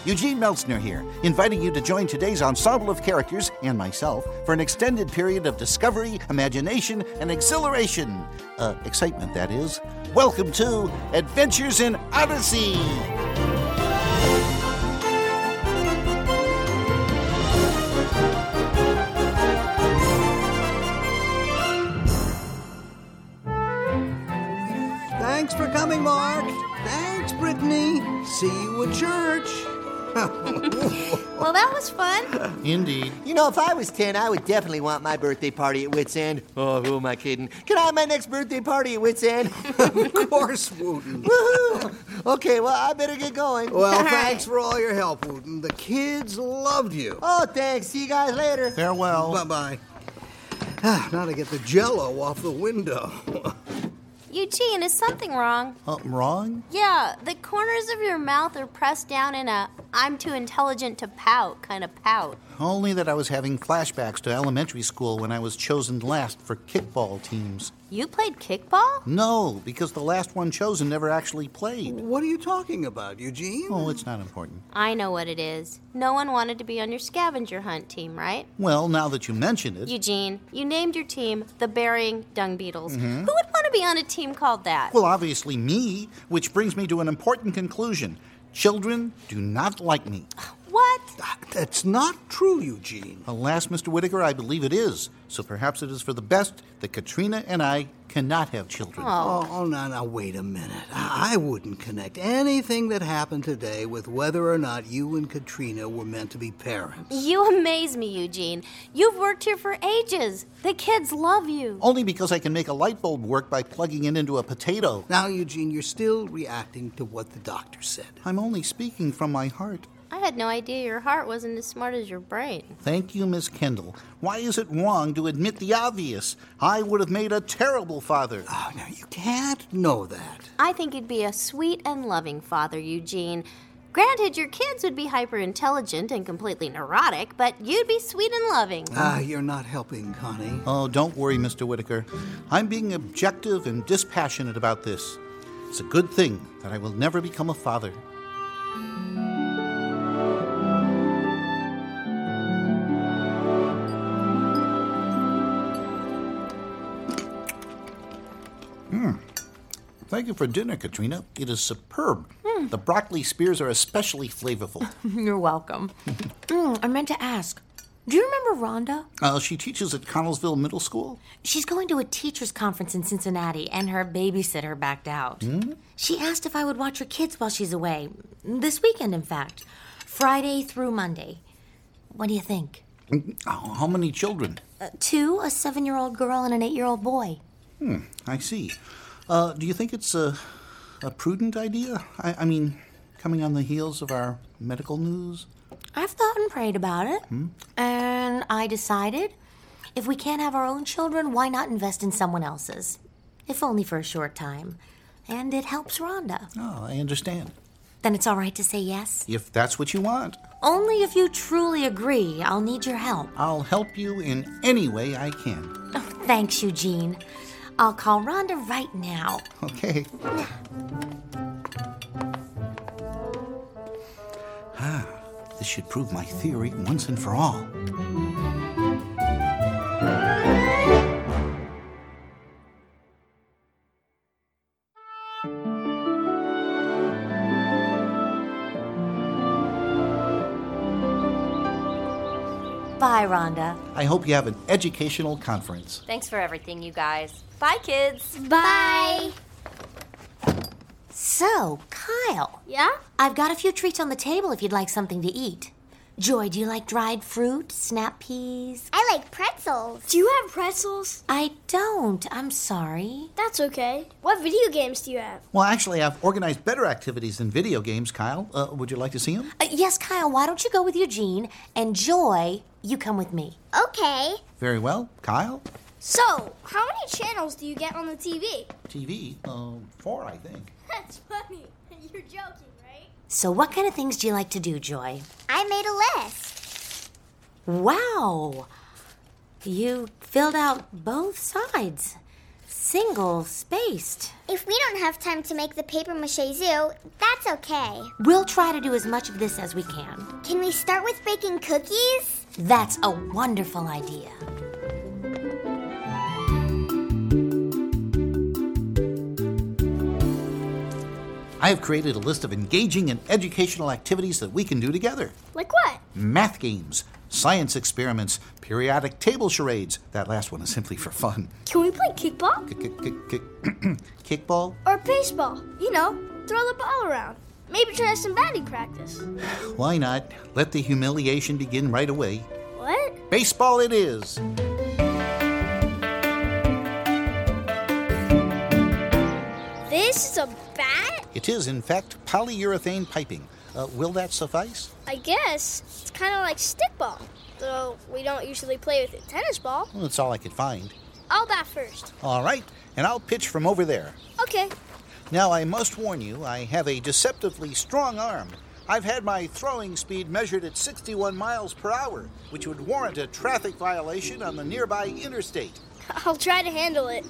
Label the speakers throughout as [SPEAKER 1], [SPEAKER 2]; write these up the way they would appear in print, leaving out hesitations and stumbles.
[SPEAKER 1] Eugene Meltzner here, inviting you to join today's ensemble of characters and myself for an extended period of discovery, imagination, and exhilaration. Excitement, that is. Welcome to Adventures in Odyssey!
[SPEAKER 2] Thanks for coming, Mark. Thanks, Brittany. See you at church.
[SPEAKER 3] Well, that was fun.
[SPEAKER 1] Indeed.
[SPEAKER 4] You know, if I was 10, I would definitely want my birthday party at Wits End. Oh, who am I kidding? Can I have my next birthday party at Wits End?
[SPEAKER 2] Of course, Wooten.
[SPEAKER 4] Woohoo! Okay, well, I better get going.
[SPEAKER 2] Well, thanks for all your help, Wooten. The kids loved you.
[SPEAKER 4] Oh, thanks. See you guys later.
[SPEAKER 1] Farewell.
[SPEAKER 2] Bye-bye. Now to get the Jell-O off the window.
[SPEAKER 3] Eugene, is something wrong?
[SPEAKER 1] Wrong?
[SPEAKER 3] Yeah, the corners of your mouth are pressed down in a I'm too intelligent to pout kind of pout.
[SPEAKER 1] Only that I was having flashbacks to elementary school when I was chosen last for kickball teams.
[SPEAKER 3] You played kickball?
[SPEAKER 1] No, because the last one chosen never actually played.
[SPEAKER 2] What are you talking about, Eugene?
[SPEAKER 1] Oh, it's not important.
[SPEAKER 3] I know what it is. No one wanted to be on your scavenger hunt team, right?
[SPEAKER 1] Well, now that you mention it...
[SPEAKER 3] Eugene, you named your team the Burying Dung Beetles. Who would want to be on a team called that?
[SPEAKER 1] Well, obviously me, which brings me to an important conclusion. Children do not like me.
[SPEAKER 3] What?
[SPEAKER 2] That's not true, Eugene.
[SPEAKER 1] Alas, Mr. Whittaker, I believe it is. So perhaps it is for the best that Katrina and I cannot have children.
[SPEAKER 2] Oh, now, wait a minute. I wouldn't connect anything that happened today with whether or not you and Katrina were meant to be parents.
[SPEAKER 3] You amaze me, Eugene. You've worked here for ages. The kids love you.
[SPEAKER 1] Only because I can make a light bulb work by plugging it into a potato.
[SPEAKER 2] Now, Eugene, you're still reacting to what the doctor said.
[SPEAKER 1] I'm only speaking from my heart.
[SPEAKER 3] I had no idea your heart wasn't as smart as your brain.
[SPEAKER 1] Thank you, Miss Kendall. Why is it wrong to admit the obvious? I would have made a terrible father.
[SPEAKER 2] Oh, now, you can't know that.
[SPEAKER 3] I think you'd be a sweet and loving father, Eugene. Granted, your kids would be hyper-intelligent and completely neurotic, but you'd be sweet and loving.
[SPEAKER 2] You're not helping, Connie.
[SPEAKER 1] Oh, don't worry, Mr. Whittaker. I'm being objective and dispassionate about this. It's a good thing that I will never become a father. Thank you for dinner, Katrina. It is superb. The broccoli spears are especially flavorful.
[SPEAKER 5] You're welcome. I meant to ask, do you remember Rhonda?
[SPEAKER 1] She teaches at Connellsville Middle School.
[SPEAKER 5] She's going to a teacher's conference in Cincinnati, and her babysitter backed out. She asked if I would watch her kids while she's away. This weekend, in fact. Friday through Monday. What do you think?
[SPEAKER 1] How many children?
[SPEAKER 5] 2, a 7-year-old girl and an 8-year-old boy.
[SPEAKER 1] I see. Do you think it's a prudent idea? I mean, coming on the heels of our medical news?
[SPEAKER 5] I've thought and prayed about it. And I decided, if we can't have our own children, why not invest in someone else's? If only for a short time. And it helps Rhonda.
[SPEAKER 1] Oh, I understand.
[SPEAKER 5] Then it's all right to say yes?
[SPEAKER 1] If that's what you want.
[SPEAKER 5] Only if you truly agree. I'll need your help.
[SPEAKER 1] I'll help you in any way I can.
[SPEAKER 5] Oh, thanks, Eugene. I'll call Rhonda right now.
[SPEAKER 1] Okay. This should prove my theory once and for all.
[SPEAKER 5] Bye, Rhonda.
[SPEAKER 1] I hope you have an educational conference.
[SPEAKER 6] Thanks for everything, you guys. Bye, kids.
[SPEAKER 3] Bye.
[SPEAKER 5] So, Kyle.
[SPEAKER 3] Yeah?
[SPEAKER 5] I've got a few treats on the table if you'd like something to eat. Joy, do you like dried fruit, snap peas?
[SPEAKER 7] I like pretzels.
[SPEAKER 8] Do you have pretzels?
[SPEAKER 5] I don't. I'm sorry.
[SPEAKER 8] That's okay. What video games do you have?
[SPEAKER 1] Well, actually, I've organized better activities than video games, Kyle. Would you like to see them?
[SPEAKER 5] Yes, Kyle, why don't you go with Eugene? And Joy, you come with me.
[SPEAKER 7] Okay.
[SPEAKER 1] Very well. Kyle?
[SPEAKER 8] So, how many channels do you get on the TV?
[SPEAKER 1] TV? 4, I think.
[SPEAKER 8] That's funny. You're joking, right?
[SPEAKER 5] So what kind of things do you like to do, Joy?
[SPEAKER 7] I made a list.
[SPEAKER 5] Wow. You filled out both sides. Single-spaced.
[SPEAKER 7] If we don't have time to make the papier-mâché zoo, that's okay.
[SPEAKER 5] We'll try to do as much of this as we can.
[SPEAKER 7] Can we start with baking cookies?
[SPEAKER 5] That's a wonderful idea.
[SPEAKER 1] I have created a list of engaging and educational activities that we can do together.
[SPEAKER 8] Like what?
[SPEAKER 1] Math games, science experiments, periodic table charades. That last one is simply for fun.
[SPEAKER 8] Can we play kickball?
[SPEAKER 1] Kickball?
[SPEAKER 8] Or baseball? You know, throw the ball around. Maybe try some batting practice.
[SPEAKER 1] Why not? Let the humiliation begin right away.
[SPEAKER 8] What?
[SPEAKER 1] Baseball it is.
[SPEAKER 8] This is a bat?
[SPEAKER 1] It is, in fact, polyurethane piping. Will that suffice?
[SPEAKER 8] I guess. It's kind of like stickball. Though we don't usually play with a tennis ball.
[SPEAKER 1] Well, that's all I could find.
[SPEAKER 8] I'll bat first.
[SPEAKER 1] All right, and I'll pitch from over there.
[SPEAKER 8] Okay.
[SPEAKER 1] Now, I must warn you, I have a deceptively strong arm. I've had my throwing speed measured at 61 miles per hour, which would warrant a traffic violation on the nearby interstate.
[SPEAKER 8] I'll try to handle it.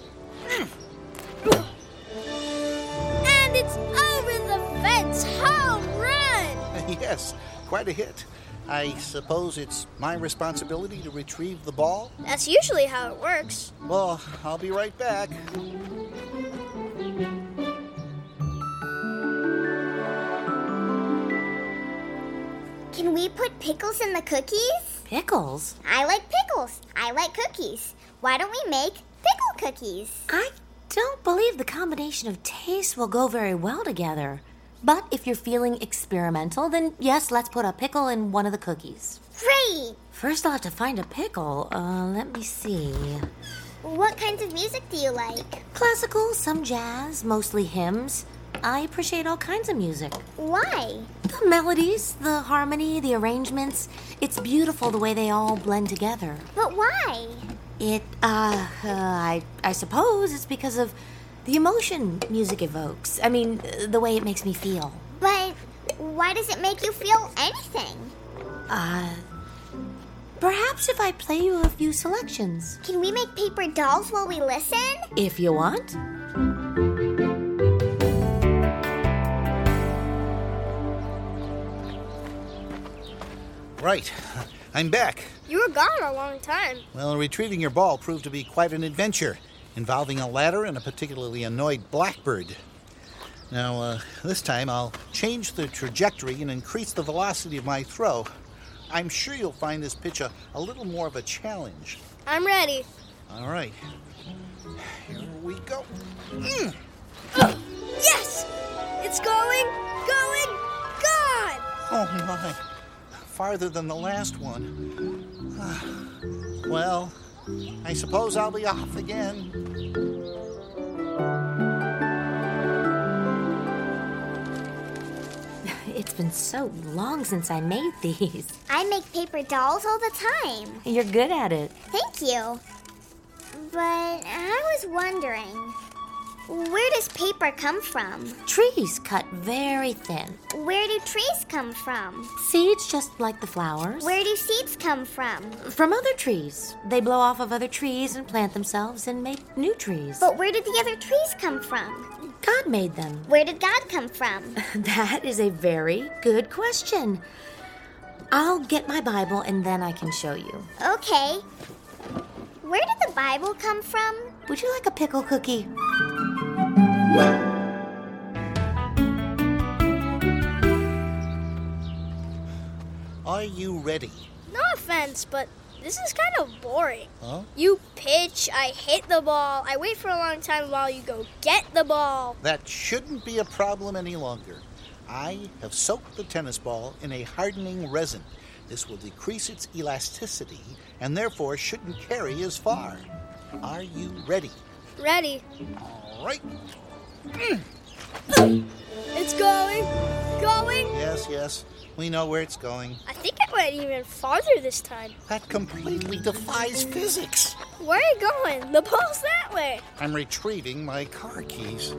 [SPEAKER 8] And it's over the fence. Home run!
[SPEAKER 1] Yes, quite a hit. I suppose it's my responsibility to retrieve the ball?
[SPEAKER 8] That's usually how it works.
[SPEAKER 1] Well, I'll be right back.
[SPEAKER 7] Can we put pickles in the cookies?
[SPEAKER 5] Pickles?
[SPEAKER 7] I like pickles. I like cookies. Why don't we make pickle cookies?
[SPEAKER 5] I don't believe the combination of tastes will go very well together. But if you're feeling experimental, then yes, let's put a pickle in one of the cookies.
[SPEAKER 7] Great!
[SPEAKER 5] First, I'll have to find a pickle. Let me see.
[SPEAKER 7] What kinds of music do you like?
[SPEAKER 5] Classical, some jazz, mostly hymns. I appreciate all kinds of music.
[SPEAKER 7] Why?
[SPEAKER 5] The melodies, the harmony, the arrangements. It's beautiful the way they all blend together.
[SPEAKER 7] But why?
[SPEAKER 5] I suppose it's because of the emotion music evokes. I mean, the way it makes me feel.
[SPEAKER 7] But why does it make you feel anything?
[SPEAKER 5] Perhaps if I play you a few selections.
[SPEAKER 7] Can we make paper dolls while we listen?
[SPEAKER 5] If you want.
[SPEAKER 1] Right. I'm back.
[SPEAKER 8] You were gone a long time.
[SPEAKER 1] Well, retrieving your ball proved to be quite an adventure, involving a ladder and a particularly annoyed blackbird. Now, this time I'll change the trajectory and increase the velocity of my throw. I'm sure you'll find this pitch a little more of a challenge.
[SPEAKER 8] I'm ready.
[SPEAKER 1] All right. Here we go.
[SPEAKER 8] Yes! It's going, gone!
[SPEAKER 1] Oh, my. Farther than the last one. Well, I suppose I'll be off again.
[SPEAKER 5] It's been so long since I made these.
[SPEAKER 7] I make paper dolls all the time.
[SPEAKER 5] You're good at it.
[SPEAKER 7] Thank you. But I was wondering, where does paper come from?
[SPEAKER 5] Trees cut very thin.
[SPEAKER 7] Where do trees come from?
[SPEAKER 5] Seeds just like the flowers.
[SPEAKER 7] Where do seeds come from?
[SPEAKER 5] From other trees. They blow off of other trees and plant themselves and make new trees.
[SPEAKER 7] But where did the other trees come from?
[SPEAKER 5] God made them.
[SPEAKER 7] Where did God come from?
[SPEAKER 5] That is a very good question. I'll get my Bible and then I can show you.
[SPEAKER 7] Okay. Where did the Bible come from?
[SPEAKER 5] Would you like a pickle cookie?
[SPEAKER 1] Are you ready?
[SPEAKER 8] No offense, but this is kind of boring.
[SPEAKER 1] Huh?
[SPEAKER 8] You pitch, I hit the ball, I wait for a long time while you go get the ball.
[SPEAKER 1] That shouldn't be a problem any longer. I have soaked the tennis ball in a hardening resin. This will decrease its elasticity and therefore shouldn't carry as far. Are you ready?
[SPEAKER 8] Ready.
[SPEAKER 1] All right.
[SPEAKER 8] It's going.
[SPEAKER 1] Yes. We know where it's going.
[SPEAKER 8] I think it went even farther this time.
[SPEAKER 1] That completely defies physics.
[SPEAKER 8] Where are you going? The ball's that way.
[SPEAKER 1] I'm retrieving my car keys.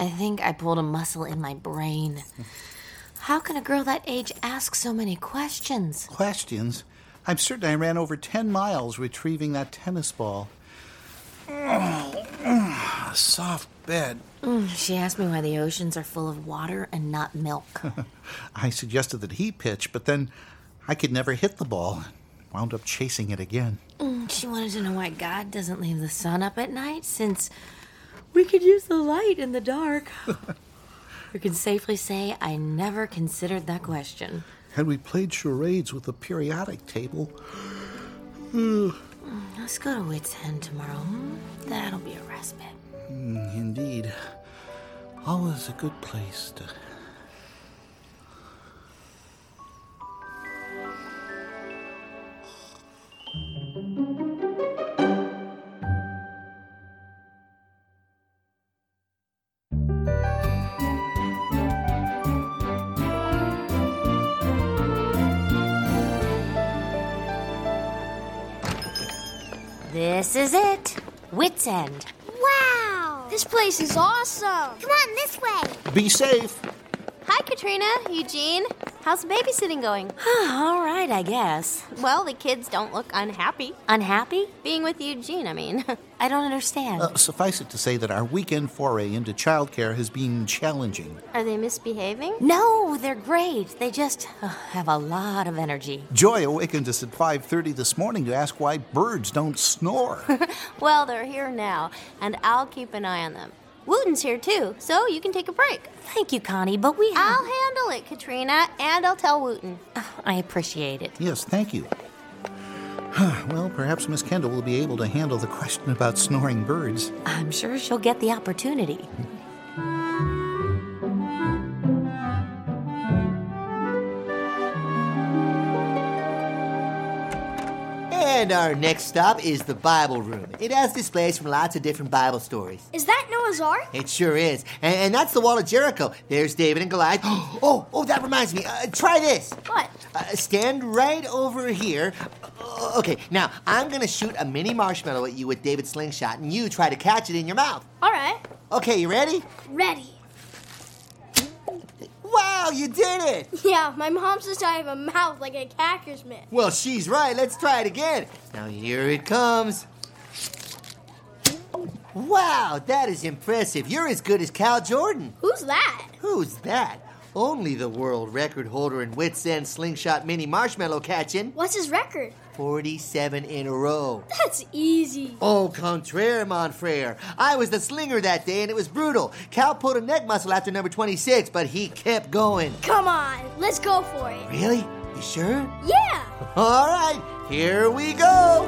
[SPEAKER 5] I think I pulled a muscle in my brain. How can a girl that age ask so many questions?
[SPEAKER 1] Questions? I'm certain I ran over 10 miles retrieving that tennis ball. A soft bed.
[SPEAKER 5] She asked me why the oceans are full of water and not milk.
[SPEAKER 1] I suggested that he pitch, but then I could never hit the ball. Wound up chasing it again.
[SPEAKER 5] She wanted to know why God doesn't leave the sun up at night, since we could use the light in the dark. You can safely say I never considered that question.
[SPEAKER 1] Had we played charades with the periodic table...
[SPEAKER 5] Let's go to Wits End tomorrow. That'll be a respite.
[SPEAKER 1] Indeed. Always a good place to...
[SPEAKER 5] This is it. Wits End.
[SPEAKER 7] Wow!
[SPEAKER 8] This place is awesome.
[SPEAKER 7] Come on, this way.
[SPEAKER 1] Be safe.
[SPEAKER 3] Hi, Katrina, Eugene. How's the babysitting going?
[SPEAKER 5] All right, I guess.
[SPEAKER 3] Well, the kids don't look unhappy.
[SPEAKER 5] Unhappy?
[SPEAKER 3] Being with Eugene, I mean.
[SPEAKER 5] I don't understand.
[SPEAKER 1] Suffice it to say that our weekend foray into childcare has been challenging.
[SPEAKER 3] Are they misbehaving?
[SPEAKER 5] No, they're great. They just have a lot of energy.
[SPEAKER 1] Joy awakened us at 5:30 this morning to ask why birds don't snore.
[SPEAKER 3] Well, they're here now, and I'll keep an eye on them. Wooten's here, too, so you can take a break.
[SPEAKER 5] Thank you, Connie, but we have...
[SPEAKER 3] I'll handle it, Katrina, and I'll tell Wooten.
[SPEAKER 5] I appreciate it.
[SPEAKER 1] Yes, thank you. Well, perhaps Miss Kendall will be able to handle the question about snoring birds.
[SPEAKER 5] I'm sure she'll get the opportunity.
[SPEAKER 4] And our next stop is the Bible room. It has displays from lots of different Bible stories.
[SPEAKER 8] Is that Noah's Ark?
[SPEAKER 4] It sure is. And that's the Wall of Jericho. There's David and Goliath. Oh, that reminds me. Try this.
[SPEAKER 8] What?
[SPEAKER 4] Stand right over here. Okay, now I'm going to shoot a mini marshmallow at you with David's slingshot, and you try to catch it in your mouth.
[SPEAKER 8] All right.
[SPEAKER 4] Okay, you ready?
[SPEAKER 8] Ready.
[SPEAKER 4] Wow, you did it!
[SPEAKER 8] Yeah, my mom says I have a mouth like a cactus mitt.
[SPEAKER 4] Well, she's right. Let's try it again. Now, here it comes. Wow, that is impressive. You're as good as Cal Jordan.
[SPEAKER 8] Who's that?
[SPEAKER 4] Who's that? Only the world record holder in Wits End slingshot mini marshmallow catching.
[SPEAKER 8] What's his record?
[SPEAKER 4] 47 in a row.
[SPEAKER 8] That's easy.
[SPEAKER 4] Au contraire, mon frere. I was the slinger that day, and it was brutal. Cal pulled a neck muscle after number 26, but he kept going.
[SPEAKER 8] Come on, let's go for it.
[SPEAKER 4] Really? You sure?
[SPEAKER 8] Yeah.
[SPEAKER 4] All right, here we go.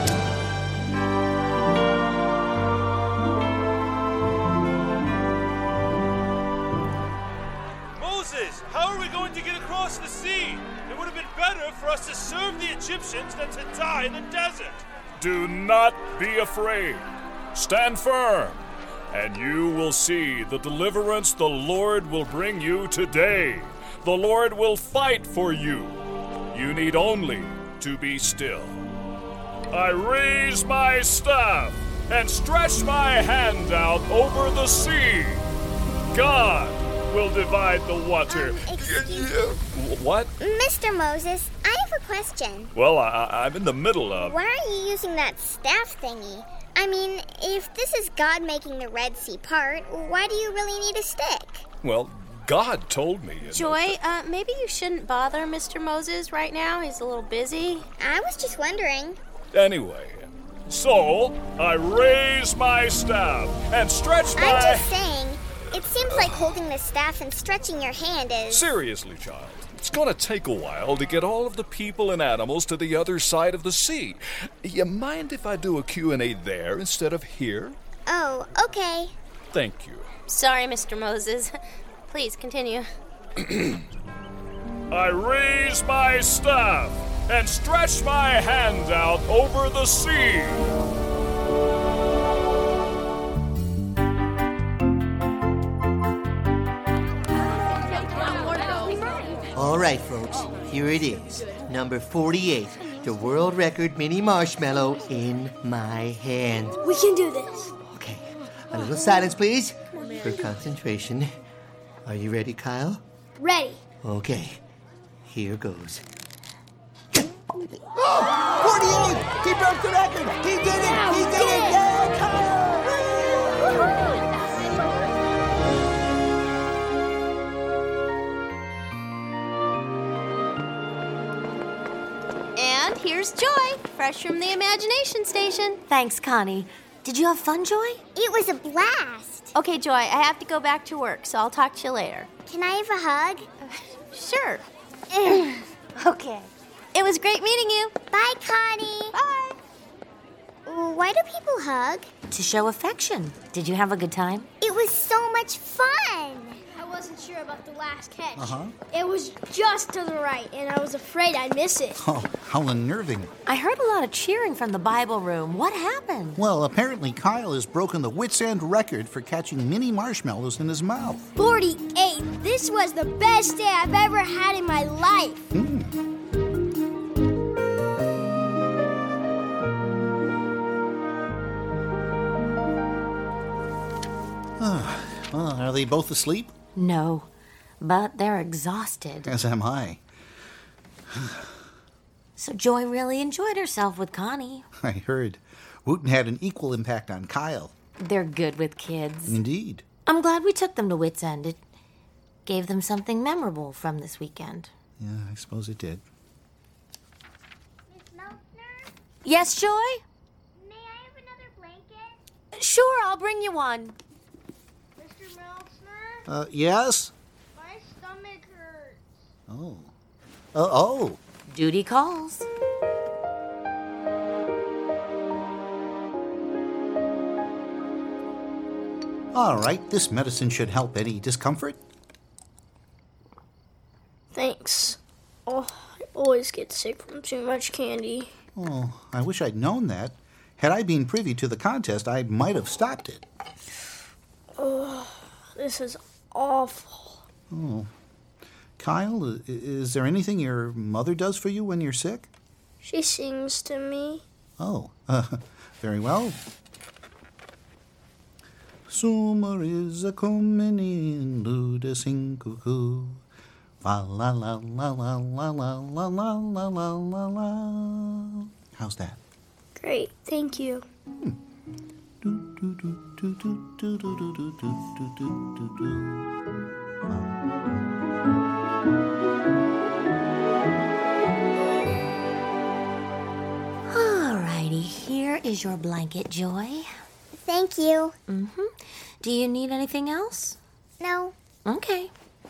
[SPEAKER 9] Moses, how are we going to get across the sea? It would have been better for us to serve the Egyptians than to die in the desert.
[SPEAKER 10] Do not be afraid. Stand firm, and you will see the deliverance the Lord will bring you today. The Lord will fight for you. You need only to be still. I raise my staff and stretch my hand out over the sea. God will divide the water.
[SPEAKER 7] Excuse me.
[SPEAKER 10] What?
[SPEAKER 7] Mr. Moses, I have a question.
[SPEAKER 10] Well, I'm in the middle of...
[SPEAKER 7] Why are you using that staff thingy? I mean, if this is God making the Red Sea part, why do you really need a stick?
[SPEAKER 10] Well, God told me.
[SPEAKER 3] Joy, maybe you shouldn't bother Mr. Moses right now. He's a little busy.
[SPEAKER 7] I was just wondering.
[SPEAKER 10] Anyway, so I raise my staff and stretch my...
[SPEAKER 7] I'm just saying, it seems like holding the staff and stretching your hand is...
[SPEAKER 10] Seriously, child. It's gonna take a while to get all of the people and animals to the other side of the sea. You mind if I do a Q&A there instead of here?
[SPEAKER 7] Oh, okay.
[SPEAKER 10] Thank you.
[SPEAKER 3] Sorry, Mr. Moses. Please, continue.
[SPEAKER 10] I raise my staff and stretch my hand out over the sea.
[SPEAKER 4] All right, folks, here it is. Number 48, the world record mini marshmallow in my hand.
[SPEAKER 8] We can do this.
[SPEAKER 4] Okay, a little silence, please. for concentration. Are you ready, Kyle?
[SPEAKER 8] Ready.
[SPEAKER 4] Okay, here goes.
[SPEAKER 2] 48! He broke the record! He did it! He did it! Yeah, Kyle!
[SPEAKER 3] And here's Joy, fresh from the Imagination Station.
[SPEAKER 5] Thanks, Connie. Did you have fun, Joy?
[SPEAKER 7] It was a blast.
[SPEAKER 3] Okay, Joy, I have to go back to work, so I'll talk to you later.
[SPEAKER 7] Can I have a hug?
[SPEAKER 3] Sure.
[SPEAKER 7] Okay.
[SPEAKER 3] It was great meeting you.
[SPEAKER 7] Bye, Connie.
[SPEAKER 3] Bye.
[SPEAKER 7] Why do people hug?
[SPEAKER 5] To show affection. Did you have a good time?
[SPEAKER 7] It was so much fun.
[SPEAKER 8] I wasn't sure about the last catch.
[SPEAKER 2] Uh-huh.
[SPEAKER 8] It was just to the right, and I was afraid I'd miss it.
[SPEAKER 1] Oh, how unnerving.
[SPEAKER 5] I heard a lot of cheering from the Bible room. What happened?
[SPEAKER 1] Well, apparently Kyle has broken the wits' end record for catching mini marshmallows in his mouth.
[SPEAKER 8] 48. This was the best day I've ever had in my life.
[SPEAKER 1] Well, are they both asleep?
[SPEAKER 5] No, but they're exhausted.
[SPEAKER 1] As am I.
[SPEAKER 5] So Joy really enjoyed herself with Connie.
[SPEAKER 1] I heard. Wooten had an equal impact on Kyle.
[SPEAKER 5] They're good with kids.
[SPEAKER 1] Indeed.
[SPEAKER 5] I'm glad we took them to Wits End. It gave them something memorable from this weekend.
[SPEAKER 1] Yeah, I suppose it did.
[SPEAKER 7] Miss Meltner,
[SPEAKER 5] Yes, Joy?
[SPEAKER 7] may I have another blanket?
[SPEAKER 5] Sure, I'll bring you one.
[SPEAKER 8] Mr. Meltner,
[SPEAKER 1] Yes?
[SPEAKER 8] my stomach hurts.
[SPEAKER 1] Oh. Oh.
[SPEAKER 5] Duty calls.
[SPEAKER 1] All right, this medicine should help any discomfort.
[SPEAKER 8] Thanks. Oh, I always get sick from too much candy.
[SPEAKER 1] Oh, I wish I'd known that. Had I been privy to the contest, I might have stopped it.
[SPEAKER 8] Oh, this is awful.
[SPEAKER 1] Oh. Kyle, is there anything your mother does for you when you're sick?
[SPEAKER 8] She sings to me.
[SPEAKER 1] Oh, very well. Summer is a comin' in, do the sing cuckoo. La la la la la la la la la la la la la. How's that?
[SPEAKER 8] Great, thank you.
[SPEAKER 5] Alrighty, here is your blanket, Joy.
[SPEAKER 7] Thank you.
[SPEAKER 5] Do you need anything else?
[SPEAKER 7] No,
[SPEAKER 5] Okay.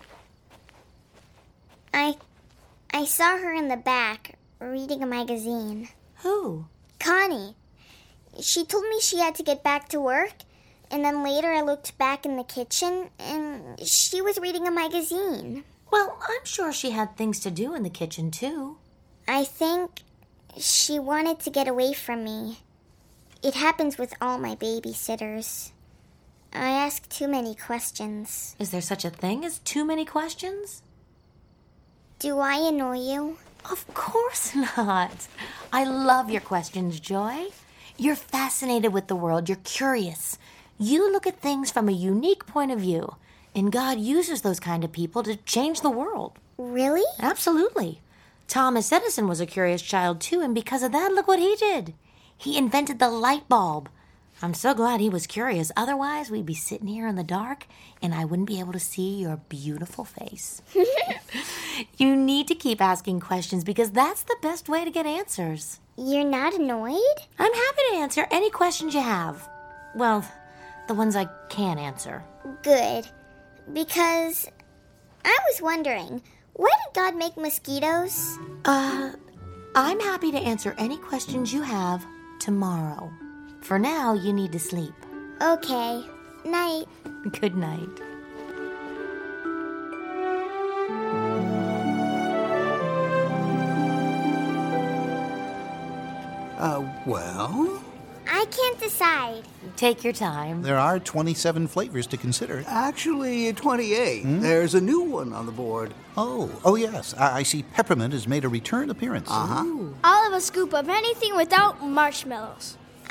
[SPEAKER 7] I saw her in the back reading a magazine.
[SPEAKER 5] Who?
[SPEAKER 7] Connie. She told me she had to get back to work, and then later I looked back in the kitchen, and she was reading a magazine.
[SPEAKER 5] Well, I'm sure she had things to do in the kitchen, too.
[SPEAKER 7] I think she wanted to get away from me. It happens with all my babysitters. I ask too many questions.
[SPEAKER 5] Is there such a thing as too many questions?
[SPEAKER 7] Do I annoy you?
[SPEAKER 5] Of course not. I love your questions, Joy. You're fascinated with the world. You're curious. You look at things from a unique point of view, and God uses those kind of people to change the world.
[SPEAKER 7] Really?
[SPEAKER 5] Absolutely. Thomas Edison was a curious child, too, and because of that, look what he did. He invented the light bulb. I'm so glad he was curious. Otherwise, we'd be sitting here in the dark, and I wouldn't be able to see your beautiful face. You need to keep asking questions because that's the best way to get answers.
[SPEAKER 7] You're not annoyed?
[SPEAKER 5] I'm happy to answer any questions you have. Well, the ones I can answer.
[SPEAKER 7] Good. Because I was wondering, why did God make mosquitoes?
[SPEAKER 5] I'm happy to answer any questions you have tomorrow. For now, you need to sleep.
[SPEAKER 7] Okay. Night.
[SPEAKER 5] Good night.
[SPEAKER 2] Well?
[SPEAKER 7] I can't decide.
[SPEAKER 5] Take your time.
[SPEAKER 1] There are 27 flavors to consider.
[SPEAKER 2] Actually, 28. There's a new one on the board.
[SPEAKER 1] Oh, yes. I see peppermint has made a return appearance.
[SPEAKER 8] I'll have a scoop of anything without marshmallows.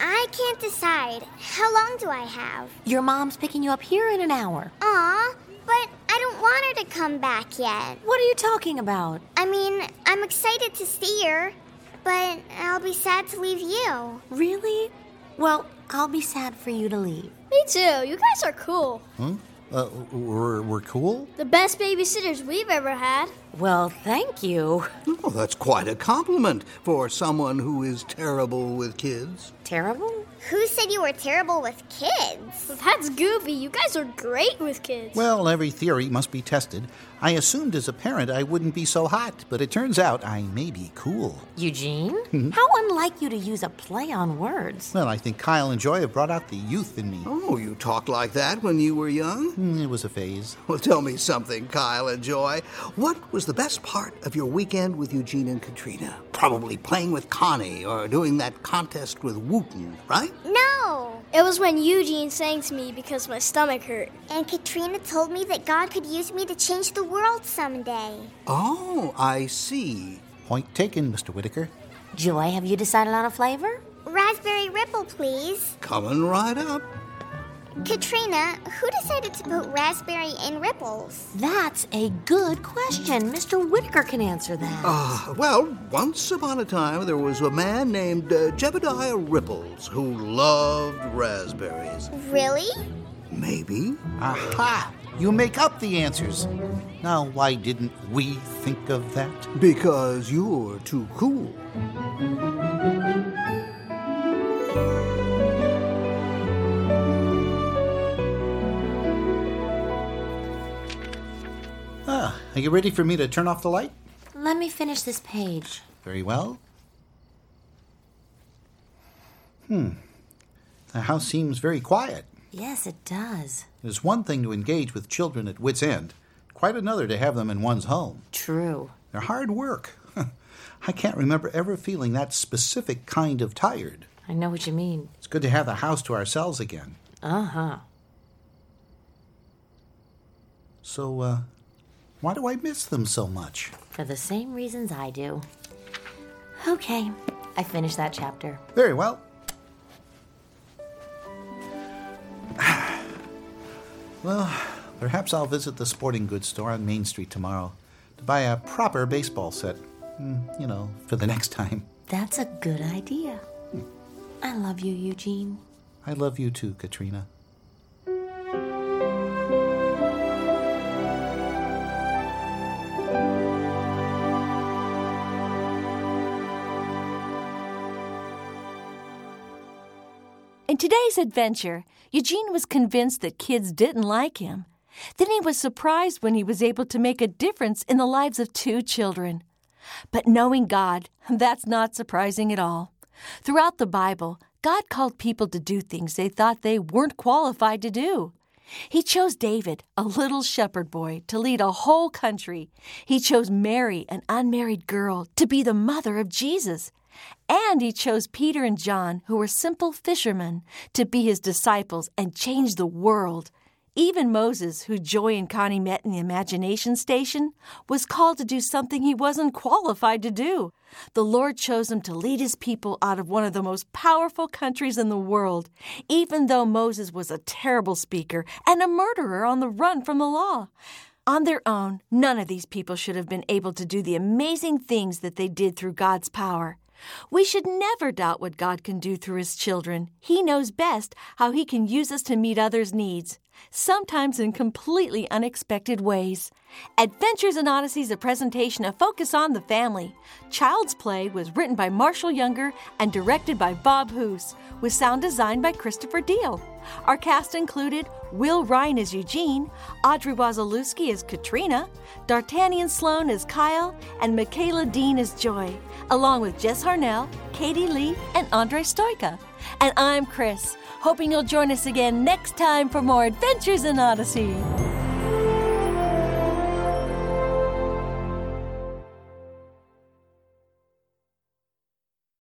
[SPEAKER 7] I can't decide. How long do I have?
[SPEAKER 5] Your mom's picking you up here in an hour.
[SPEAKER 7] Aw, but I don't want her to come back yet.
[SPEAKER 5] What are you talking about?
[SPEAKER 7] I mean, I'm excited to see her, but I'll be sad to leave you.
[SPEAKER 5] Really? Well, I'll be sad for you to leave.
[SPEAKER 8] Me too. You guys are cool.
[SPEAKER 1] Huh? We're cool?
[SPEAKER 8] The best babysitters we've ever had.
[SPEAKER 5] Well, thank you.
[SPEAKER 2] Oh, that's quite a compliment for someone who is terrible with kids.
[SPEAKER 5] Terrible?
[SPEAKER 7] Who said you were terrible with kids?
[SPEAKER 8] That's goofy. You guys are great with kids.
[SPEAKER 1] Well, every theory must be tested. I assumed as a parent I wouldn't be so hot, but it turns out I may be cool.
[SPEAKER 5] Eugene? How unlike you to use a play on words.
[SPEAKER 1] Well, I think Kyle and Joy have brought out the youth in me.
[SPEAKER 2] Oh, you talked like that when you were young?
[SPEAKER 1] It was a phase.
[SPEAKER 2] Well, tell me something, Kyle and Joy. What was the best part of your weekend with Eugene and Katrina? Probably playing with Connie or doing that contest with Wooten, right?
[SPEAKER 7] No.
[SPEAKER 8] It was when Eugene sang to me because my stomach hurt.
[SPEAKER 7] And Katrina told me that God could use me to change the world someday.
[SPEAKER 2] Oh, I see.
[SPEAKER 1] Point taken, Mr. Whitaker.
[SPEAKER 5] Joy, have you decided on a flavor?
[SPEAKER 7] Raspberry Ripple, please.
[SPEAKER 2] Coming right up.
[SPEAKER 7] Katrina, who decided to put raspberry in ripples?
[SPEAKER 5] That's a good question. Mr. Whitaker can answer that.
[SPEAKER 2] Well, once upon a time, there was a man named Jebediah Ripples who loved raspberries.
[SPEAKER 7] Really?
[SPEAKER 2] Maybe.
[SPEAKER 1] Aha! You make up the answers. Now, why didn't we think of that?
[SPEAKER 2] Because you're too cool.
[SPEAKER 1] Are you ready for me to turn off the light?
[SPEAKER 5] Let me finish this page.
[SPEAKER 1] Very well. The house seems very quiet.
[SPEAKER 5] Yes, it does.
[SPEAKER 1] It is one thing to engage with children at wit's end, quite another to have them in one's home.
[SPEAKER 5] True.
[SPEAKER 1] They're hard work. I can't remember ever feeling that specific kind of tired.
[SPEAKER 5] I know what you mean.
[SPEAKER 1] It's good to have the house to ourselves again.
[SPEAKER 5] Uh-huh.
[SPEAKER 1] So, why do I miss them so much?
[SPEAKER 5] For the same reasons I do. Okay, I finished that chapter.
[SPEAKER 1] Very well. Well, perhaps I'll visit the sporting goods store on Main Street tomorrow to buy a proper baseball set. For the next time.
[SPEAKER 5] That's a good idea. I love you, Eugene.
[SPEAKER 1] I love you too, Katrina.
[SPEAKER 11] In today's adventure, Eugene was convinced that kids didn't like him. Then he was surprised when he was able to make a difference in the lives of 2 children. But knowing God, that's not surprising at all. Throughout the Bible, God called people to do things they thought they weren't qualified to do. He chose David, a little shepherd boy, to lead a whole country. He chose Mary, an unmarried girl, to be the mother of Jesus. And he chose Peter and John, who were simple fishermen, to be his disciples and change the world. Even Moses, who Joy and Connie met in the imagination station, was called to do something he wasn't qualified to do. The Lord chose him to lead his people out of one of the most powerful countries in the world, even though Moses was a terrible speaker and a murderer on the run from the law. On their own, none of these people should have been able to do the amazing things that they did through God's power. We should never doubt what God can do through His children. He knows best how He can use us to meet others' needs, sometimes in completely unexpected ways. Adventures in Odyssey is a presentation of Focus on the Family. Child's Play was written by Marshall Younger and directed by Bob Hoose, with sound design by Christopher Deal. Our cast included Will Ryan as Eugene, Audrey Wazalewski as Katrina, D'Artagnan Sloan as Kyle, and Michaela Dean as Joy, along with Jess Harnell, Katie Lee, and Andre Stoika. And I'm Chris, hoping you'll join us again next time for more Adventures in Odyssey.